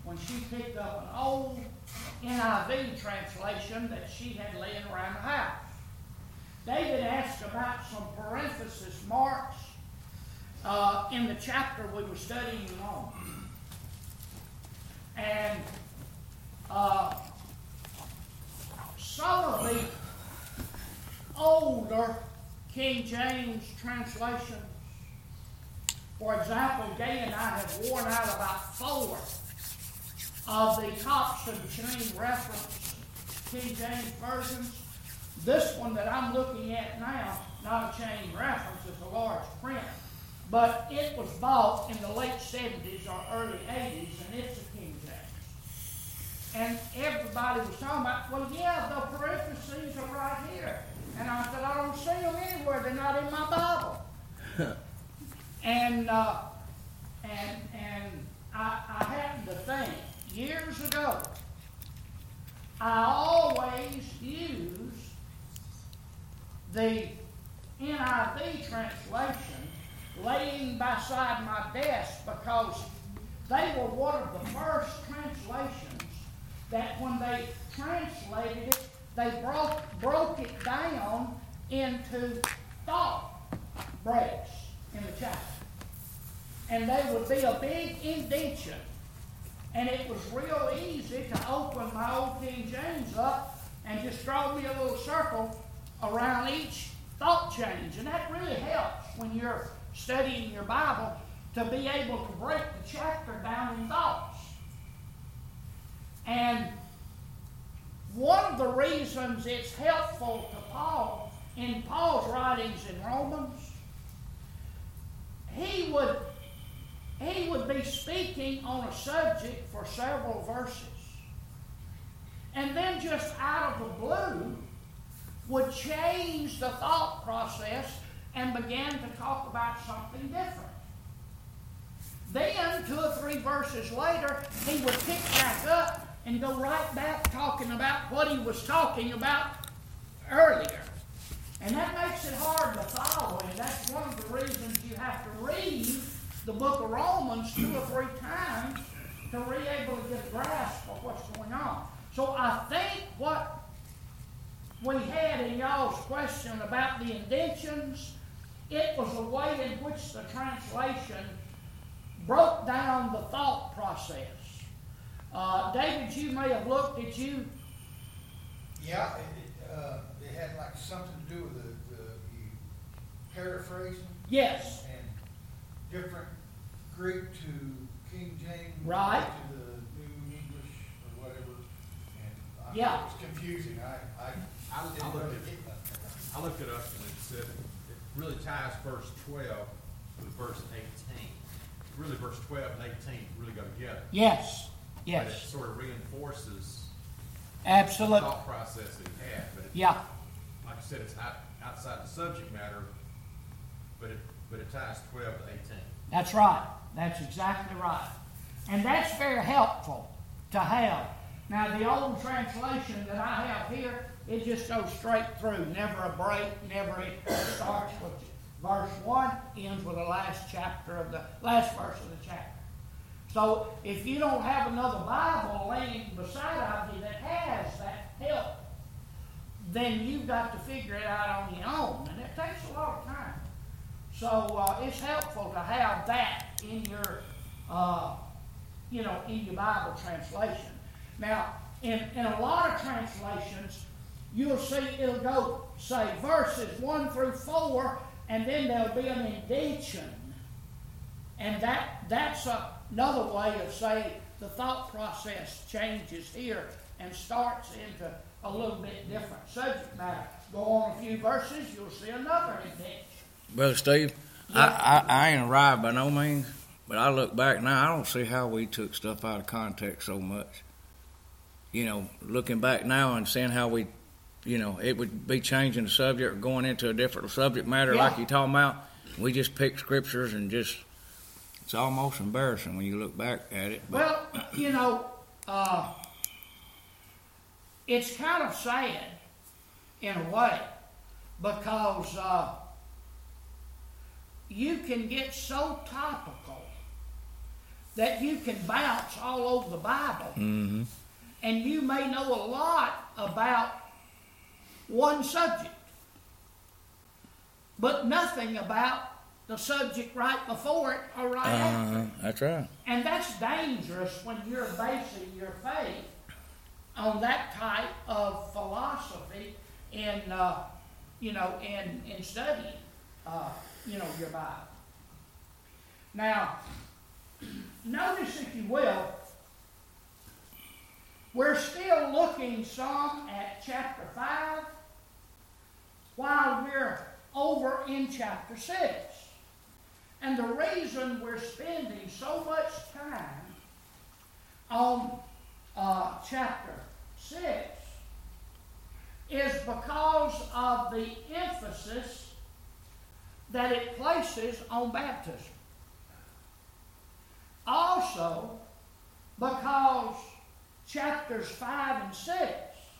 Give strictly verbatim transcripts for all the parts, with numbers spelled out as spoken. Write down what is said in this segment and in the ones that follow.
when she picked up an old N I V translation that she had laying around the house. David asked about some parenthesis marks uh, in the chapter we were studying on. And uh, some of the older King James translations, for example, Gay and I have worn out about four of the Thompson Chain reference King James versions. This one that I'm looking at now, not a chain reference, it's a large print, but it was bought in the late seventies or early eighties, and it's a King James. And everybody was talking about, well, yeah, the parentheses are right here. And I said, I don't see them anywhere. They're not in my Bible. and uh, and and I, I happened to think, years ago, I always use the N I V translation laying beside my desk because they were one of the first translations that when they translated it, they broke, broke it down into thought breaks in the chapter. And they would be a big indentation. And it was real easy to open my old King James up and just draw me a little circle around each thought change. And that really helps when you're studying your Bible to be able to break the chapter down in thoughts. And one of the reasons it's helpful to Paul, in Paul's writings in Romans, he would, he would be speaking on a subject for several verses. And then just out of the blue, would change the thought process and begin to talk about something different. Then, two or three verses later, he would pick back up and go right back talking about what he was talking about earlier. And that makes it hard to follow, and that's one of the reasons you have to read the book of Romans two or three times to be able to get a grasp of what's going on. So I think what we had in y'all's question about the indentions, it was a way in which the translation broke down the thought process. Uh, David, you may have looked at you. Yeah, it, it, uh, it had like something to do with the, the, the paraphrasing. Yes. And different Greek to King James. Right. To the New English or whatever. And I, Yeah. It was confusing. I, I, I, didn't I, looked really at, get that. I looked it up and it said it really ties verse twelve with verse eighteen. Really, verse twelve and eighteen really go together. Yes. But Yes. it sort of reinforces Absolutely. the thought process that he had. But it, Yeah. like I said, it's out, outside the subject matter, but it but it ties twelve to eighteen. That's right. That's exactly right. And that's very helpful to have. Now, the old translation that I have here, it just goes straight through. Never a break, never it starts with verse one, ends with the last chapter of the last verse of the chapter. So if you don't have another Bible laying beside of you that has that help, then you've got to figure it out on your own. And it takes a lot of time. So uh, it's helpful to have that in your, uh, you know, in your Bible translation. Now, in, in a lot of translations, you'll see it'll go, say, verses one through four, and then there'll be an indentation. And that that's a, another way of saying the thought process changes here and starts into a little bit different subject matter. Go on a few verses, you'll see another indentation. Brother Steve, yeah. I, I, I ain't arrived by no means, but I look back now, I don't see how we took stuff out of context so much. You know, looking back now and seeing how we, you know, it would be changing the subject or going into a different subject matter yeah. like you're talking about. We just pick scriptures and just, it's almost embarrassing when you look back at it. But. Well, you know, uh, it's kind of sad in a way because uh, you can get so topical that you can bounce all over the Bible, Mm-hmm. and you may know a lot about one subject, but nothing about the subject right before it or right after Uh, it. that's right. And that's dangerous when you're basing your faith on that type of philosophy in, uh, you know, in, in studying, uh, you know, your Bible. Now, notice, if you will, we're still looking some at chapter five while we're over in chapter six. And the reason we're spending so much time on uh, chapter six is because of the emphasis that it places on baptism. Also, because chapters five and six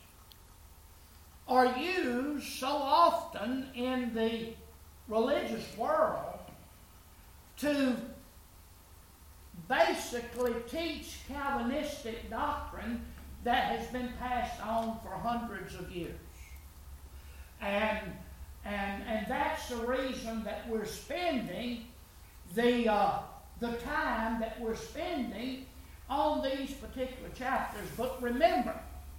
are used so often in the religious world to basically teach Calvinistic doctrine that has been passed on for hundreds of years. And, and, and that's the reason that we're spending the, uh, the time that we're spending on these particular chapters. But remember,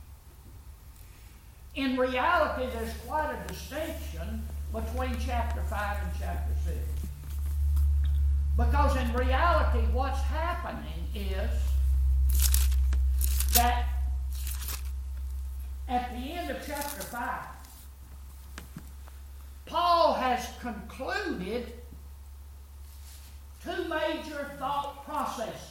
in reality, there's quite a distinction between chapter five and chapter six. Because in reality, what's happening is that at the end of chapter five, Paul has concluded two major thought processes.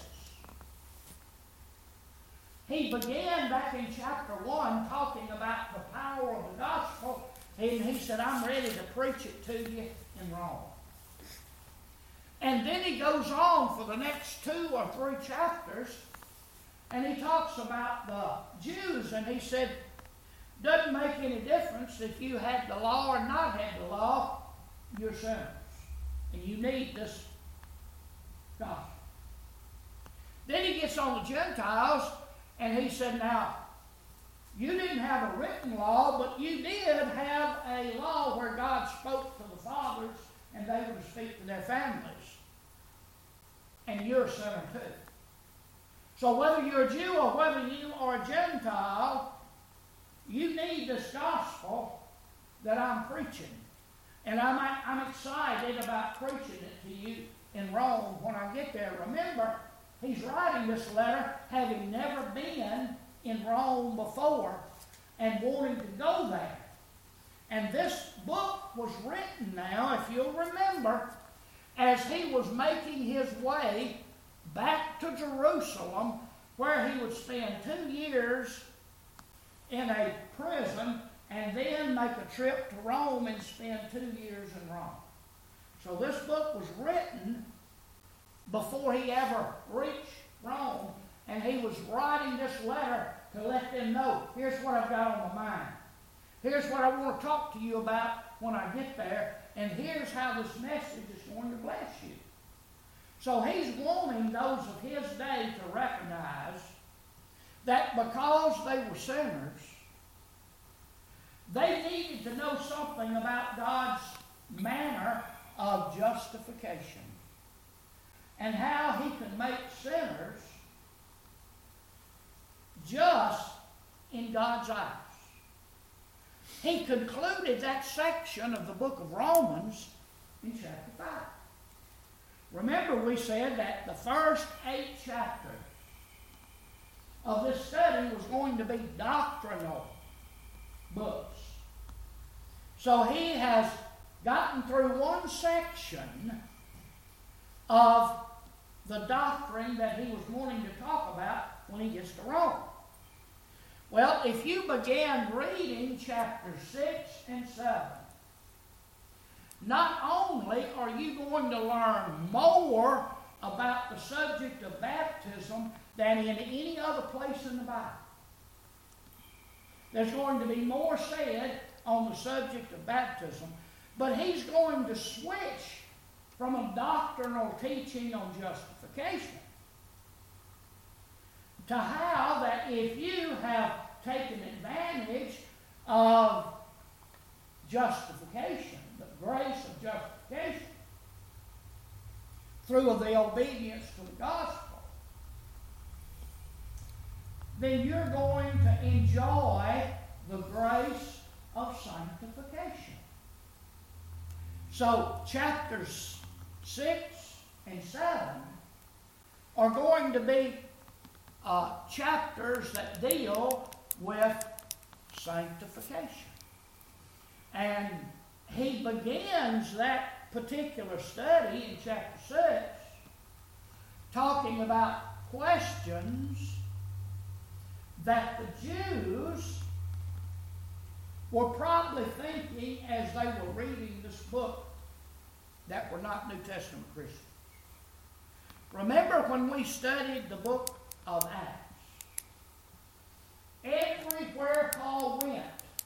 He began back in chapter one talking about the power of the gospel, and he said, I'm ready to preach it to you in Rome. And then he goes on for the next two or three chapters, and he talks about the Jews, and he said, doesn't make any difference if you had the law or not had the law, you're sinners. And you need this gospel. Then he gets on the Gentiles, and he said, now, you didn't have a written law, but you did have a law where God spoke to the fathers, and they were to speak to their families. And you're a sinner too. So whether you're a Jew or whether you are a Gentile, you need this gospel that I'm preaching. And I'm, I'm excited about preaching it to you in Rome when I get there. Remember, he's writing this letter having never been in Rome before and wanting to go there. And this book was written now, if you'll remember, as he was making his way back to Jerusalem, where he would spend two years in a prison and then make a trip to Rome and spend two years in Rome. So this book was written before he ever reached Rome, and he was writing this letter to let them know, here's what I've got on my mind. Here's what I want to talk to you about when I get there, and here's how this message is going to bless you. So he's wanting those of his day to recognize that because they were sinners, they needed to know something about God's manner of justification and how he can make sinners just in God's eyes. He concluded that section of the book of Romans in chapter five. Remember, we said that the first eight chapters of this study was going to be doctrinal books. So he has gotten through one section of the doctrine that he was wanting to talk about when he gets to Rome. Well, if you began reading chapters six and seven, not only are you going to learn more about the subject of baptism than in any other place in the Bible. There's going to be more said on the subject of baptism, but he's going to switch from a doctrinal teaching on justification to how that if you have taken advantage of justification, the grace of justification, through the obedience to the gospel, then you're going to enjoy the grace of sanctification. So, chapters six and seven are going to be uh, chapters that deal with sanctification. And he begins that particular study in chapter six talking about questions that the Jews were probably thinking as they were reading this book that were not New Testament Christians. Remember when we studied the book of Acts? Everywhere Paul went,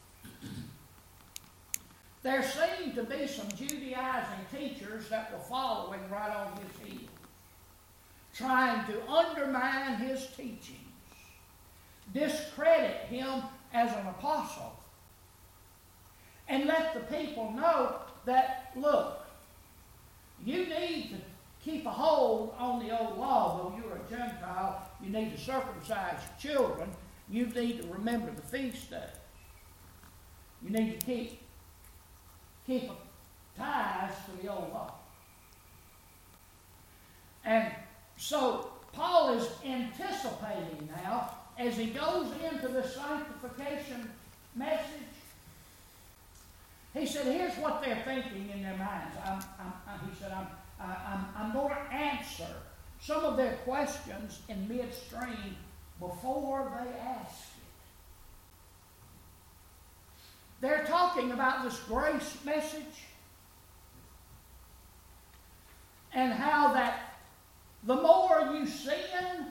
there seemed to be some Judaizing teachers that were following right on his heels, trying to undermine his teachings, discredit him as an apostle, and let the people know that, look, you need to keep a hold on the old law. Though you're a Gentile, you need to circumcise your children. You need to remember the feast days. You need to keep, keep ties to the old law. And so Paul is anticipating now, as he goes into the sanctification message, he said, here's what they're thinking in their minds. I'm, I'm, I'm, he said, I'm, I'm, I'm going to answer some of their questions in midstream before they ask it. They're talking about this grace message and how that the more you sin,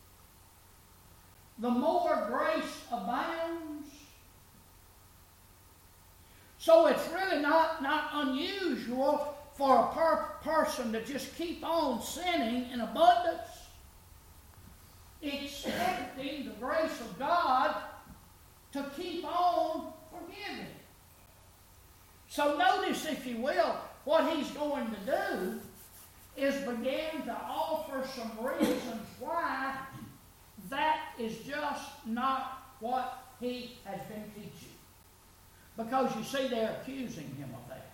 the more grace abounds. So it's really not, not unusual for a per- person to just keep on sinning in abundance, expecting the grace of God to keep on forgiving. So notice, if you will, what he's going to do is begin to offer some reasons why that is just not what he has been teaching. Because you see, they're accusing him of that.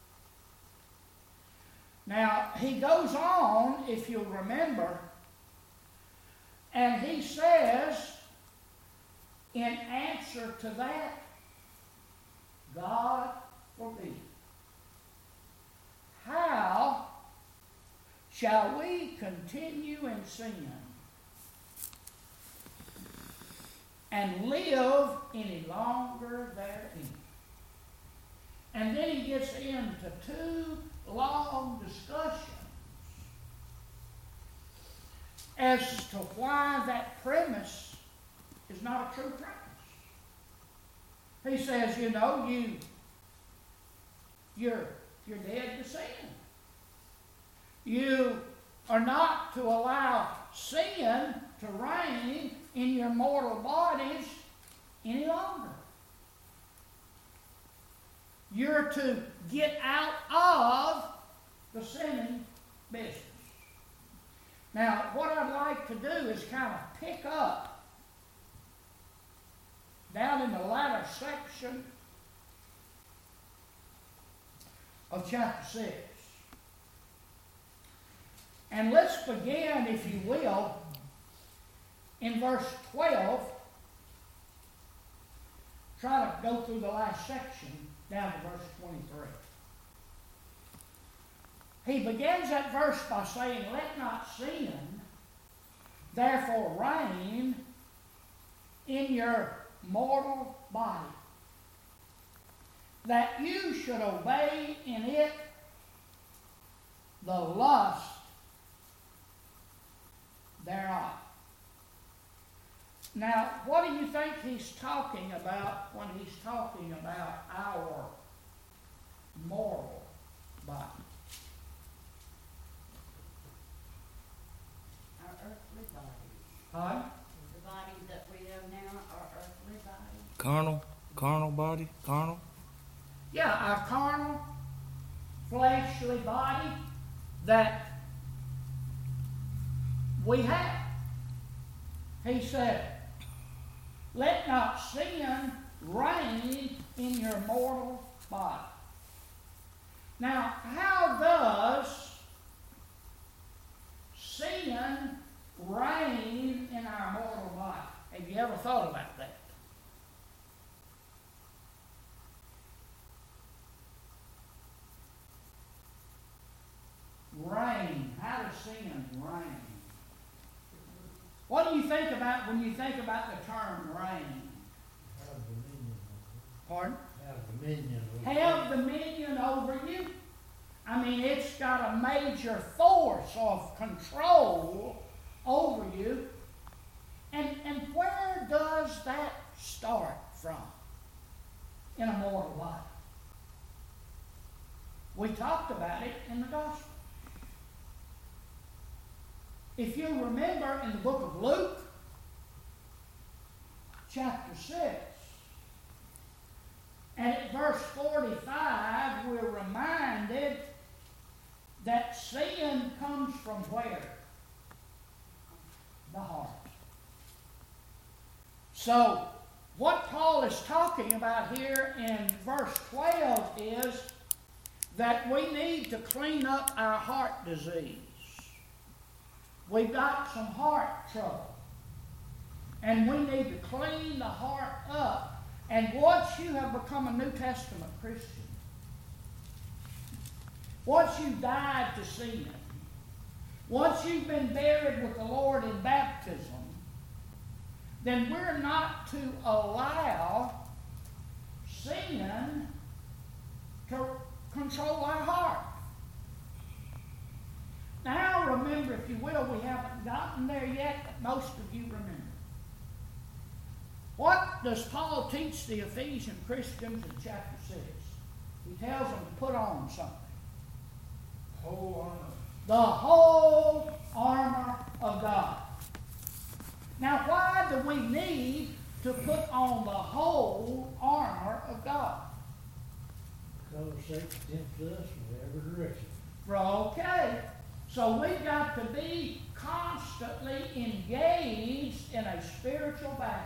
Now, he goes on, if you'll remember, and he says, in answer to that, God forbid. How shall we continue in sin and live any longer therein? And then he gets into two long discussions as to why that premise is not a true premise. He says, you know, you, you're, you're dead to sin. You are not to allow sin to reign in your mortal bodies any longer. You're to get out of the sinning business. Now, what I'd like to do is kind of pick up down in the latter section of chapter six. And let's begin, if you will, in verse twelve. Try to go through the last section down to verse twenty-three. He begins that verse by saying, let not sin therefore reign in your mortal body, that you should obey in it the lust thereof. Now, what do you think he's talking about when he's talking about our mortal body? Our earthly body. Huh? carnal, carnal body, carnal. Yeah, our carnal, fleshly body that we have. He said, let not sin reign in your mortal body. Now, how does sin reign in our mortal body? Have you ever thought about that? Reign. How does sin reign? What do you think about when you think about the term reign? Have dominion. Pardon? Have dominion. Have dominion over you. I mean, it's got a major force of control over you. And, and where does that start from in a mortal body? We talked about it in the gospel. If you remember in the book of Luke, chapter six, and at verse forty-five, we're reminded that sin comes from where? The heart. So, what Paul is talking about here in verse twelve is that we need to clean up our heart disease. We've got some heart trouble. And we need to clean the heart up. And once you have become a New Testament Christian, once you've died to sin, once you've been buried with the Lord in baptism, then we're not to allow sin to control our heart. Now remember, if you will, we haven't gotten there yet, but most of you remember. What does Paul teach the Ephesian Christians in chapter six? He tells them to put on something. Whole armor. The whole armor of God. Now, why do we need to put on the whole armor of God? Because Satan tempts us in every direction. Okay. So we've got to be constantly engaged in a spiritual battle.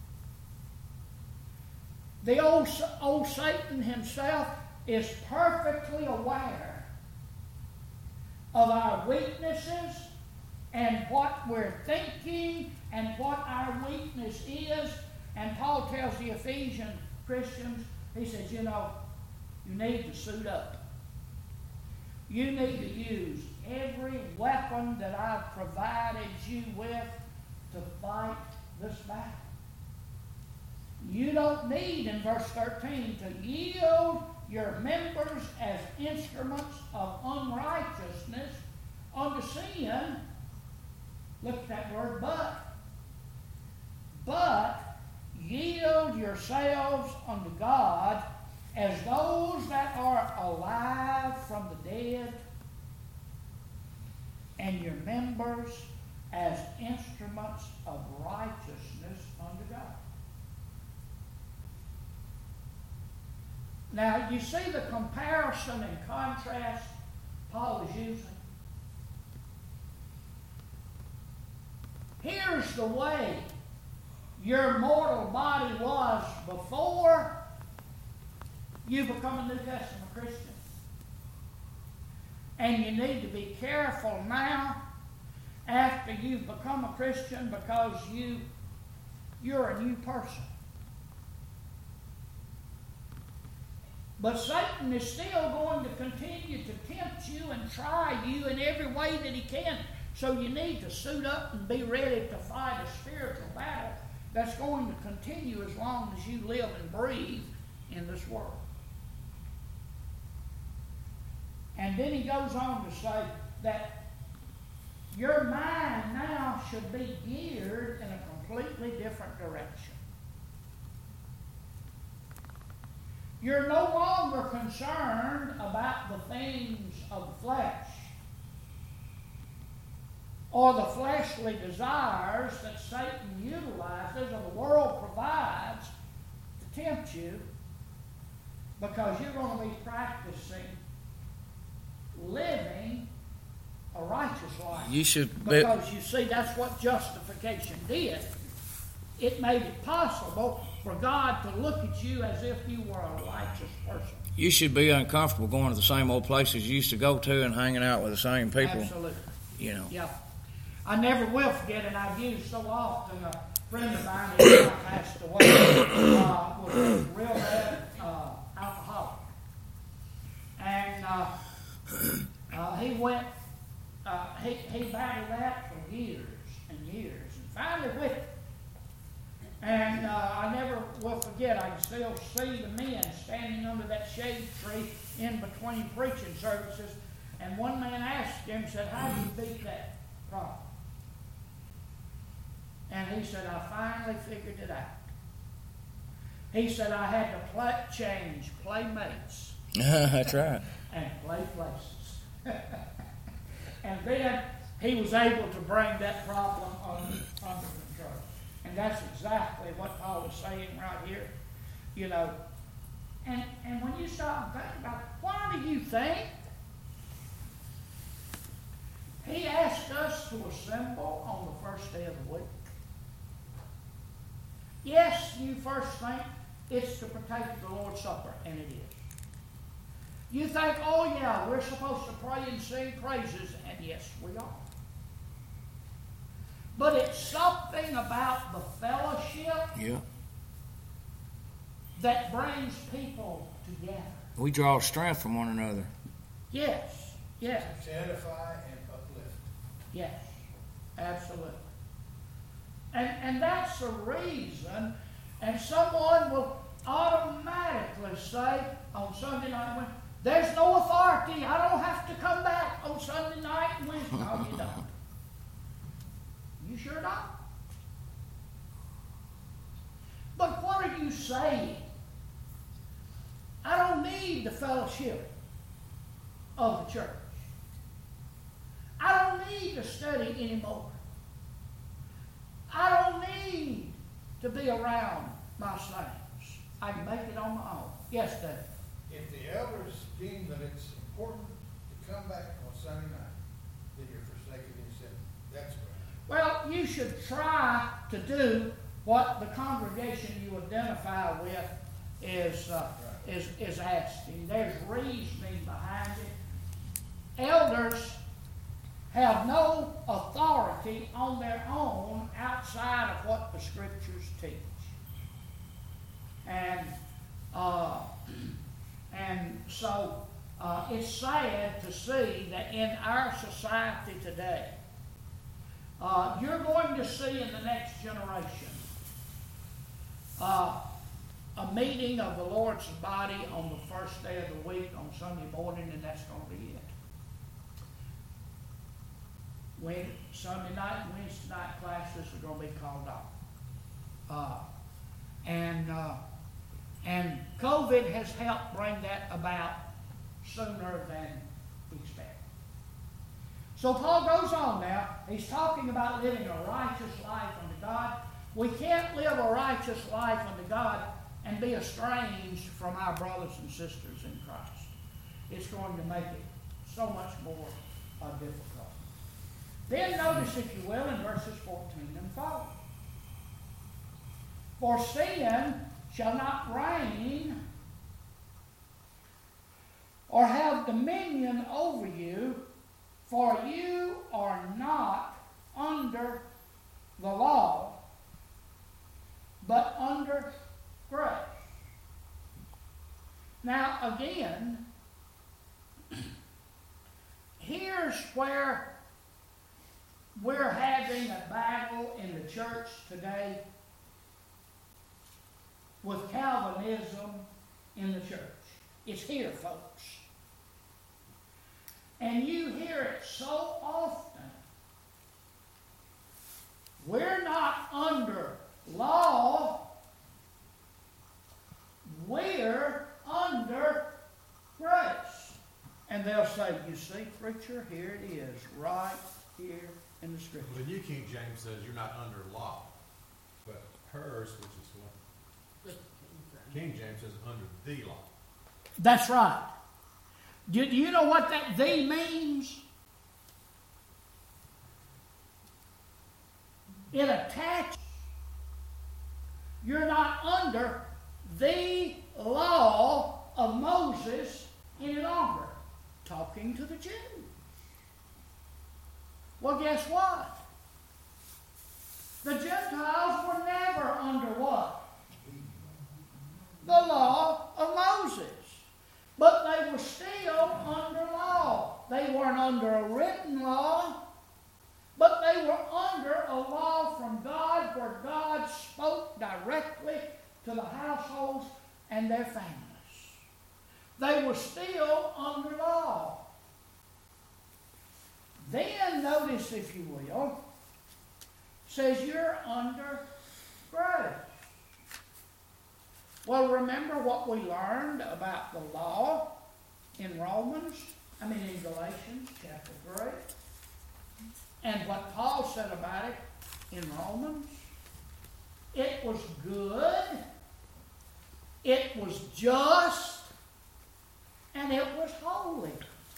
The old, old Satan himself is perfectly aware of our weaknesses and what we're thinking and what our weakness is. And Paul tells the Ephesian Christians, he says, you know, you need to suit up. You need to use every weapon that I've provided you with to fight this battle. You don't need, in verse thirteen, to yield your members as instruments of unrighteousness unto sin. Look at that word, but. But yield yourselves unto God as those that are alive from the dead, and your members as instruments of righteousness unto God. Now, you see the comparison and contrast Paul is using? Here's the way your mortal body was before you become a New Testament Christian. And you need to be careful now after you've become a Christian, because you, you're a new person. But Satan is still going to continue to tempt you and try you in every way that he can. So you need to suit up and be ready to fight a spiritual battle that's going to continue as long as you live and breathe in this world. And then he goes on to say that your mind now should be geared in a completely different direction. You're no longer concerned about the things of the flesh or the fleshly desires that Satan utilizes or the world provides you because you're going to be practicing living a righteous life. You should be, Because you see, that's what justification did. It made it possible for God to look at you as if you were a righteous person. you should be uncomfortable going to the same old places you used to go to and hanging out with the same people. Absolutely. You know. Yeah. I never will forget, and I've used so often, a friend of mine who passed away uh, was a real bad uh, alcoholic. And uh, uh, he went, uh, he, he battled that for years and years, and finally with it. And uh, I never will forget, I can still see the men standing under that shade tree in between preaching services. And one man asked him, said, how do you beat that problem? And he said, I finally figured it out. He said, I had to play, change playmates That's right. and play places. And then he was able to bring that problem under, under control. And that's exactly what Paul was saying right here. You know, and, and when you stop and think about it, why do you think he asked us to assemble on the first day of the week? Yes, you first think it's to partake of the Lord's Supper, and it is. You think, oh yeah, we're supposed to pray and sing praises, and yes, we are. But it's something about the fellowship Yeah. that brings people together. We draw strength from one another. Yes, yes, To edify and uplift. yes, absolutely. And, and that's the reason, and someone will automatically say on Sunday night, when there's no authority, I don't have to come back on Sunday night and Wednesday. No, you don't. You sure don't. But what are you saying? I don't need the fellowship of the church. I don't need to study anymore. I don't need to be around my saints. I can make it on my own. Yes, Dave. If the elders deem that it's important to come back on Sunday night, then you're forsaking the assembly. That's right. Well, you should try to do what the congregation you identify with is, uh, is, is asking. There's reasoning behind it. Elders have no authority on their own outside of what the Scriptures teach. And uh, and so uh, it's sad to see that in our society today, uh, you're going to see in the next generation uh, a meeting of the Lord's body on the first day of the week on Sunday morning, and that's going to be it. When Sunday night and Wednesday night classes are going to be called off. Uh, and, uh, and COVID has helped bring that about sooner than expected. So Paul goes on now. He's talking about living a righteous life unto God. We can't live a righteous life unto God and be estranged from our brothers and sisters in Christ. It's going to make it so much more uh, difficult. Then notice, if you will, in verses fourteen and following. For sin shall not reign or have dominion over you, for you are not under the law, but under grace. Now again, here's where we're having a battle in the church today with Calvinism in the church. It's here, folks. And you hear it so often. We're not under law. We're under grace. And they'll say, you see, preacher, here it is, right here in the Scripture. Well, the New King James says you're not under law, but hers, which is what? King James says under the law. That's right. Do, do you know what that "the" means? It attaches. You're not under the law of Moses any longer. Talking to the Jews. Well, guess what? The Gentiles were never under what? The law of Moses. But they were still under law. They weren't under a written law, but they were under a law from God where God spoke directly to the households and their families. They were still under law. Then notice, if you will, says you're under grace. Well, remember what we learned about the law in Romans, I mean in Galatians chapter three, and what Paul said about it in Romans. It was good, it was just, and it was holy.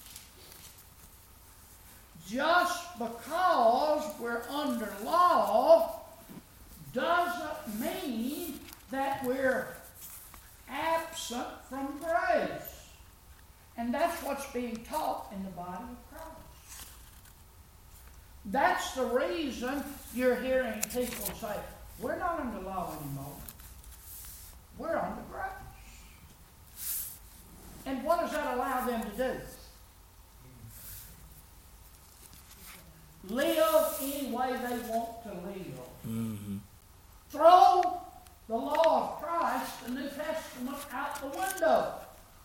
Just because we're under law doesn't mean that we're absent from grace. And that's what's being taught in the body of Christ. That's the reason you're hearing people say, we're not under law anymore. We're under grace. And what does that allow them to do? Live any way they want to live. Mm-hmm. Throw the law of Christ, the New Testament, out the window.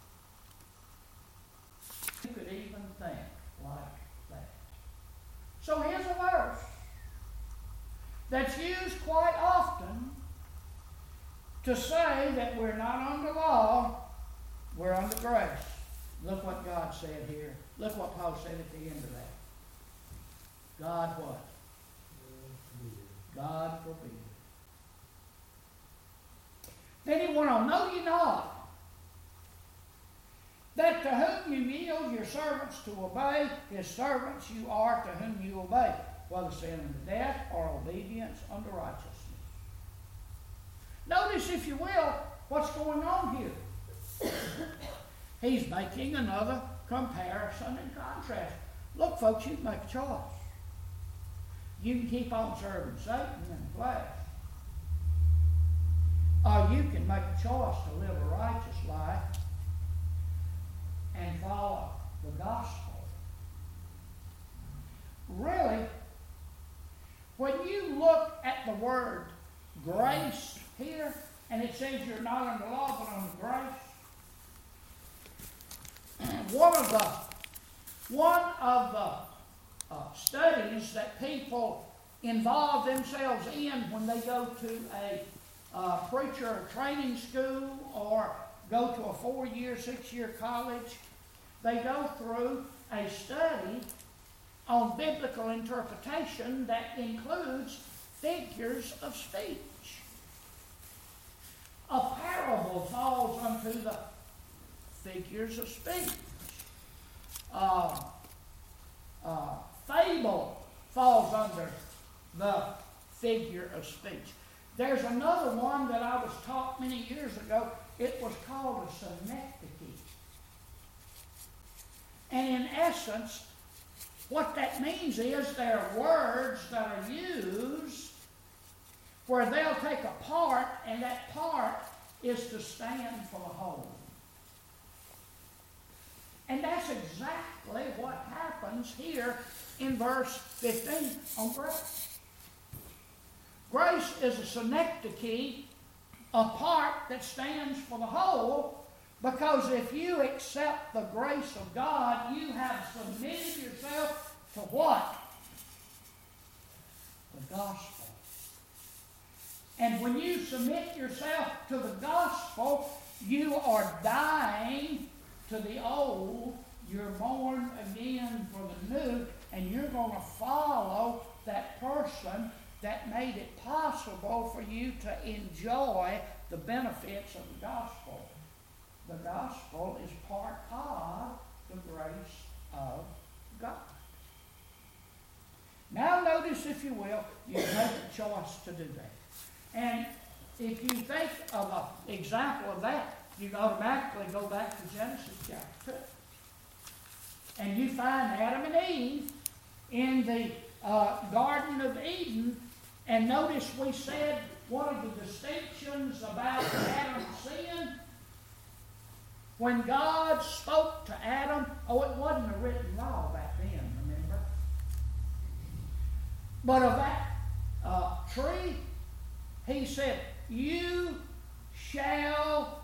You could even think like that. So here's a verse that's used quite often to say that we're not under law, we're under grace. Look what God said here. Look what Paul said at the end of that. God what? God forbid. Then he went on, know ye not that to whom you yield your servants to obey, his servants you are to whom you obey, whether sin unto death or obedience unto righteousness. Notice, if you will, what's going on here. He's making another comparison and contrast. Look, folks, you can make a choice. You can keep on serving Satan in the flesh. Or you can make a choice to live a righteous life and follow the gospel. Really, when you look at the word grace here, and it says you're not under law but under grace, one of the one of the Uh, studies that people involve themselves in when they go to a uh, preacher training school or go to a four-year, six-year college, they go through a study on biblical interpretation that includes figures of speech. A parable falls unto the figures of speech. Uh, uh, Fable falls under the figure of speech. There's another one that I was taught many years ago. It was called a synecdoche. And in essence, what that means is there are words that are used where they'll take a part, and that part is to stand for the whole. And that's exactly what happens here in verse fifteen on grace. Grace is a synecdoche, a part that stands for the whole, because if you accept the grace of God, you have submitted yourself to what? The gospel. And when you submit yourself to the gospel, you are dying to the old, you're born again for the new, and you're going to follow that person that made it possible for you to enjoy the benefits of the gospel. The gospel is part of the grace of God. Now notice, if you will, you make a choice to do that. And if you think of an example of that, you automatically go back to Genesis chapter two. And you find Adam and Eve in the uh, Garden of Eden. And notice we said one of the distinctions about Adam's sin, when God spoke to Adam, oh, it wasn't a written law back then, remember? But of that uh, tree, he said, you shall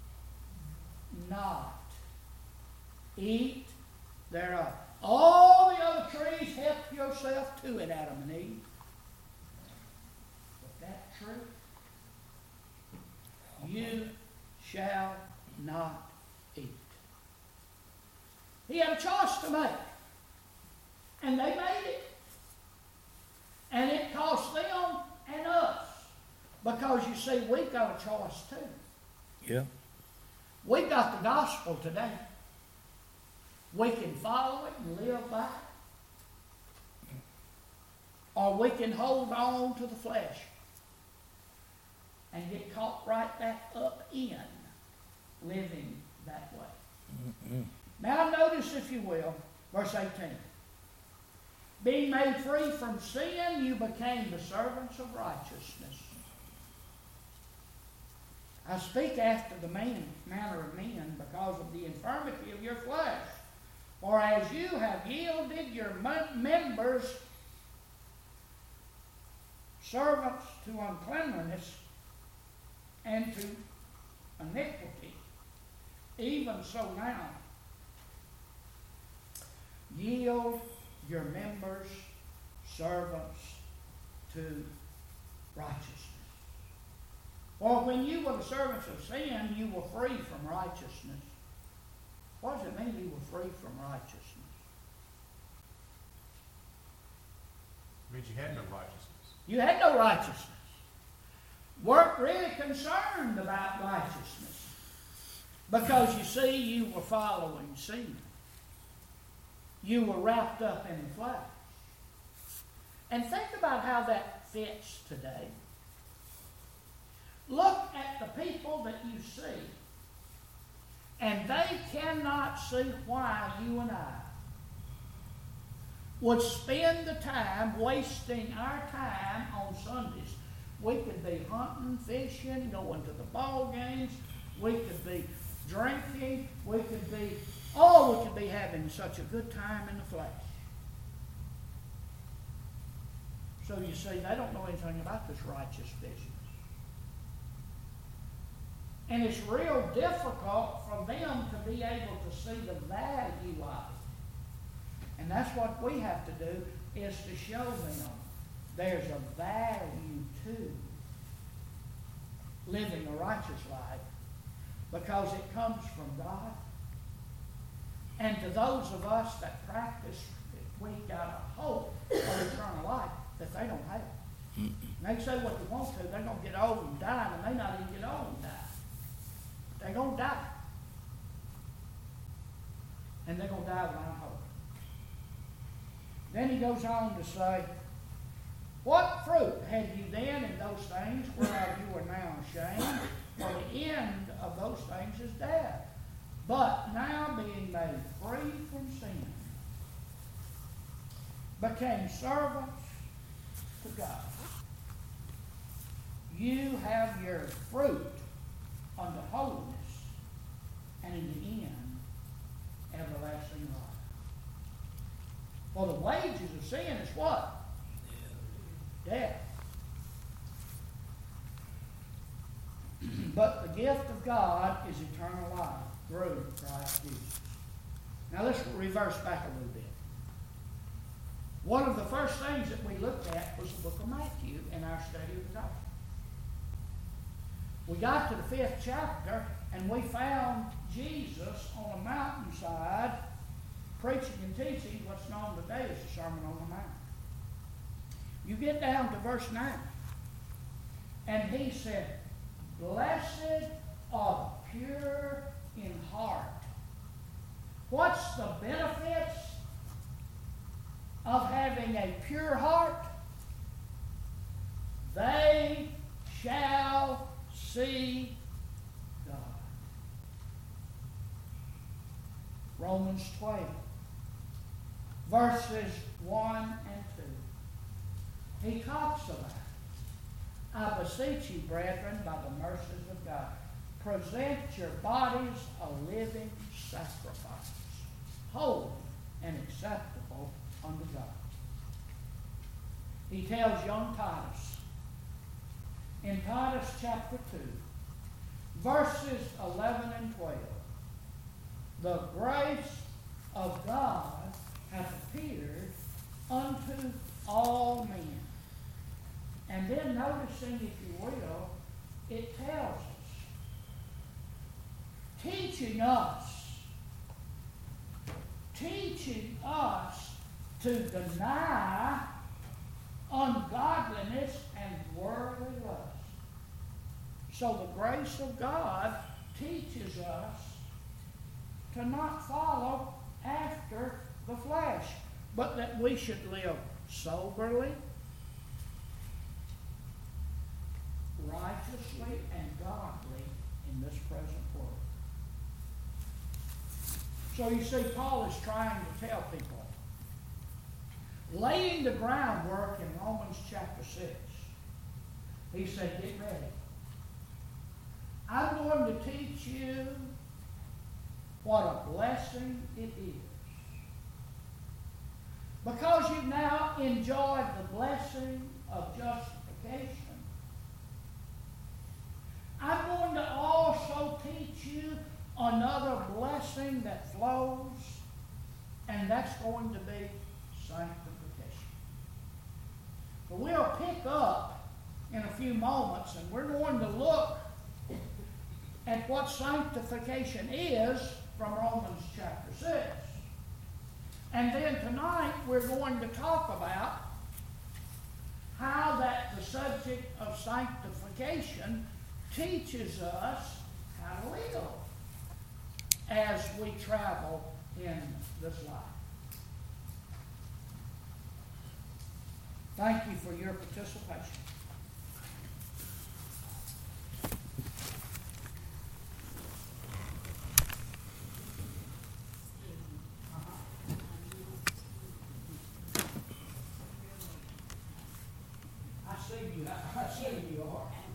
not eat thereof. All the other trees, help yourself to it, Adam and Eve. But that tree, you shall not eat. He had a choice to make. And they made it. And it cost them and us. Because you see, we've got a choice too. Yeah. We've got the gospel today. We can follow it and live by it. Or we can hold on to the flesh and get caught right back up in living that way. Mm-hmm. Now notice, if you will, verse eighteen. Being made free from sin, you became the servants of righteousness. I speak after the man, manner of men because of the infirmity of your flesh. For as you have yielded your members servants to uncleanliness and to iniquity, even so now, yield your members servants to righteousness. For when you were the servants of sin, you were free from righteousness. What does it mean you were free from righteousness? It means you had no righteousness. You had no righteousness. Weren't really concerned about righteousness. Because you see, you were following sin. You were wrapped up in the flesh. And think about how that fits today. Look at the people that you see, and they cannot see why you and I would spend the time wasting our time on Sundays. We could be hunting, fishing, going to the ball games. We could be drinking. We could be, oh, we could be having such a good time in the flesh. So you see, they don't know anything about this righteous business. And it's real difficult for them to be able to see the value of it. And that's what we have to do, is to show them there's a value to living a righteous life, because it comes from God. And to those of us that practice, we got a hope of eternal life that they don't have. And they say what they want to, they're going to get old and die, and they may not even get old and die. They're going to die. And they're going to die without hope. Then he goes on to say, what fruit had you then in those things whereof you are now ashamed? For the end of those things is death. But now being made free from sin, became servants to God. You have your fruit unto holiness, and in the end, everlasting life. For the wages of sin is what? Death. But the gift of God is eternal life through Christ Jesus. Now let's reverse back a little bit. One of the first things that we looked at was the book of Matthew in our study of the gospel. We got to the fifth chapter, and we found Jesus on a mountainside preaching and teaching what's known today as the Sermon on the Mount. You get down to verse nine. And he said, blessed are the pure in heart. What's the benefits of having a pure heart? They shall see God. Romans twelve, verses one and two. He talks about, I beseech you, brethren, by the mercies of God, present your bodies a living sacrifice, holy and acceptable unto God. He tells young Titus, in Titus chapter two, verses eleven and twelve, the grace of God hath appeared unto all men. And then noticing, if you will, it tells us, teaching us, teaching us to deny ungodliness and worldly lust. So the grace of God teaches us to not follow after the flesh, but that we should live soberly, righteously, and godly in this present world. So you see, Paul is trying to tell people, laying the groundwork in Romans chapter six. He said, get ready. I'm going to teach you what a blessing it is. Because you've now enjoyed the blessing of justification, I'm going to also teach you another blessing that flows, and that's going to be sanctification. But we'll pick up in a few moments, and we're going to look at what sanctification is from Romans chapter six. And then tonight we're going to talk about how that the subject of sanctification teaches us how to live as we travel in this life. Thank you for your participation. I see you. I see you are.